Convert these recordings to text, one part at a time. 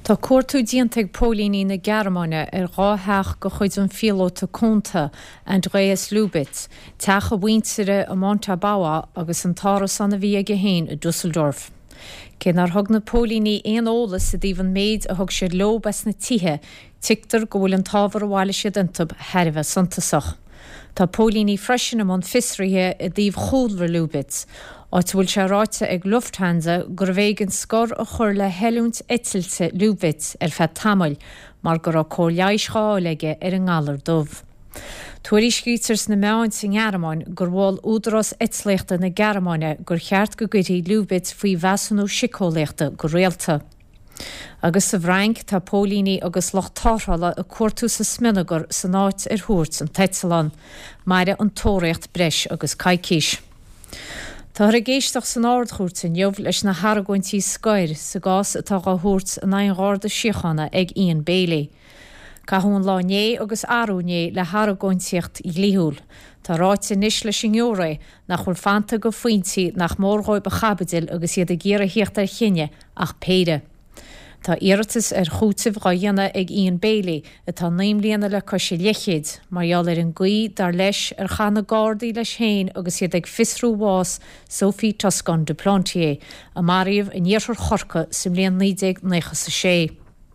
Tá cuairtú diantaigh póilíní na Gearmáine rátheach go chuid an fiolóta cúnta an Andreas Lubitz, teach a bhaintere a Montabaur agus an táras anna bhí aige héin a Düsseldorf. Cénar thug na póilíní éon ólas a dtíobh an méid a thug siad lobas na tithe, tictar go bhfuil an tábhar a bháile siad antab theirbh suntasach. Tá póilíní freisin am an fisrithe a dtíobh chúlra Lubitz, áit bhfuil se ráite ag Lufthansa gur bhégann scor a chur le heilúnt eitilte Lubitz feadh tamaill, mar gur cóleaiscáil aige an ngálar dubh. Tuairí scrítears na meáin sa Gearmáin gur bháil údarás eitsléachta na Gearmáine gur cheart go gcuirí Lubitz faoi bheasanú sicóléachta go réalta. Agus sa bhreang tá póilíní agus lochtáthrála a cuairtú sa sminagur san áit thuairt an Teitsalán, maire an tóireacht breis agus caiicís. Tá a géisteach san áardchúirt in jobh leis na Haragóintí Scoir sa gás atá a thuairt an aonghárda siochanna ag Ian Bailey. Caithún láné agus arúné le Haragóintíocht I líthúil. Tá ráite níos leis an Eoré nach chuil fanta go faointí nach mórgóid ba chabadil agus iad a ggéar a hiocht ar chinne ach péide. Tá iarratas chútamh dhéanana ag Ian Bailey atá 9 bliana le cosise leichéid, marall ar an gaí dar leis ar chana gádaí leis héin agus iad ag fisrú bhás Sophie Toscan de Plantier, a maríomh in níorthar chorca sa mbliana 1996.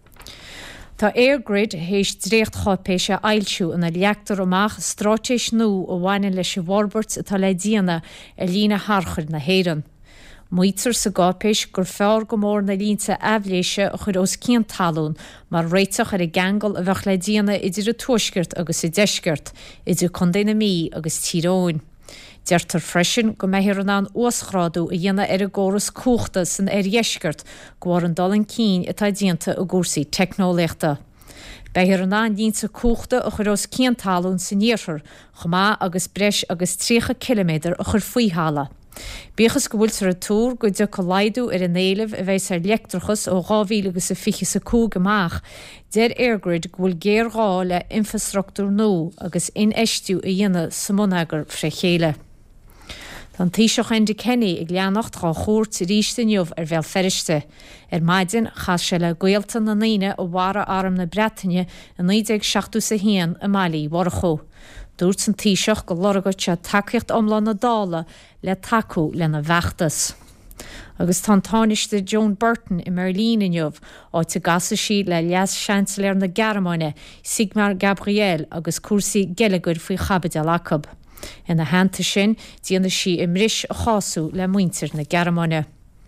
Tá Airgrid hééis dréocht chápéise ailsiú ina leachtar amach strátéis nó ó bhhaine leis Warbert atá le díana ar lína harchar na héireann. Muoitar sa gápéis gur fearr go mór na línta eabhléise a chur os cían talún, mar réiteach ar a gangal a bheith le díana idir a tuaisceart agus I deisceart, idir condéna mí agus tíróin. Deirtar freisin go mbeithir an uaschrádú a dhéana ar a ggóras cúchta san ar dheisceart go bhfuair an dalan cín atá dianta a gúrsaí technóléachta. Beithir an dínta cúchta a chur os cían talún san níorthar, chumá agus breis agus 3 kilometr a chur faoihála. Bíchas go bhfuil a túr go de choláidú ar an éileh a bheits ar leachtrachas ó 2025 amach, déir Airgrid go bhfuil géará le infrastruchtúr nó agus inéistú a dhéana sa mnagar freichéile. Tá taoiseach Andy Kenny ag leannacht á chóirt I ríiste neamh ar bhealh feriste. Ar maidin chas se le gaolta na naine ó bhara arm na Breataine a 1971 a Mali warchó. Dúirt san taoiseach go lorgad se takeíocht omlán na dála le taú lena bheachtas. Agus tá táiste Joan Burton I Merlín inniuh áit a gasa sí le leas seansléir na Gearmáine Sigmar Gabriel agus cuasaí geileagur faoi chabadal acab. Ina hananta sin díana sí I mris a cháasú le muintir na Gearmáine.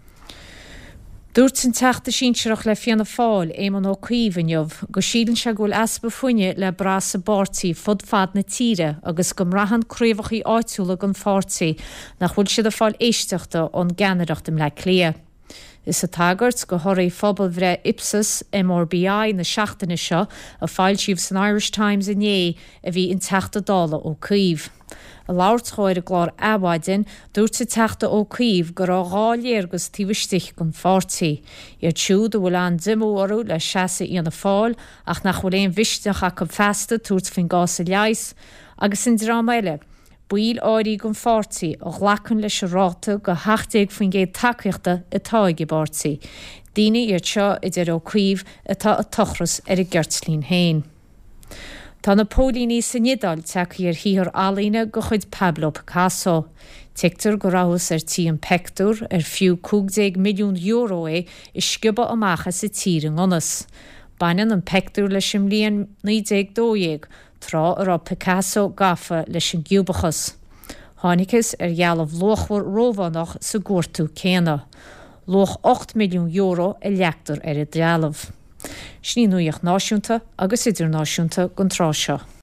Dúirt san teachta sínseach le fianna fáil éman ó cuomh inniuh, go sílann se gúil aspa fuine le bras a bártaí fud fad na tíre agus go mrahan cruomhachaí áitiúla an fártaí nach bhfuil siad a fáil éisteachta ón gceannareachtam le clia. Is a tagart go thoraí phobal bhre Ipsos MRBI na seachtaine seo a fáil siomh san Irish Times inné a bhí in teachta dála ó cuomh. A láirtáir a glár abhaidin dúirt sa teachta ó cuomh gur á gáléir agus tíbhaistich gon fártaí. Iar siúd a bhfuil an dimúorú le seasa íana fáil ach nach bhfuil éon bhisteach a go festa túirt fin gás a leis agus in drámaile. Buil áirí gon fártaí a ghlachan leis a ráta go 80 fin géad takeíochta atá ag bártaí. Daoine iad seo idir ó cuomh atá a tochras ar a gceirtlín héin. Tá na póilíní sa Nidal teacaí ar híthar alaíne go chuid Pablo Picasso. Tictar go ráthas ar tí an pectúr ar fiú 15 milliún euro I sciba amachcha sa tír an ionas. Baineann an pectúr leis an mbliain 1912 trá ará Picasso gafa leis an giúbachas. Tháinicas ar ghealamh lochhar rómhánach sa gcuairtú céanna. Loch 8 milliún euro a leachtar ar a drealamh. Sní nuíoch náisiúnta agus idirnáisiúnta gon trá seo.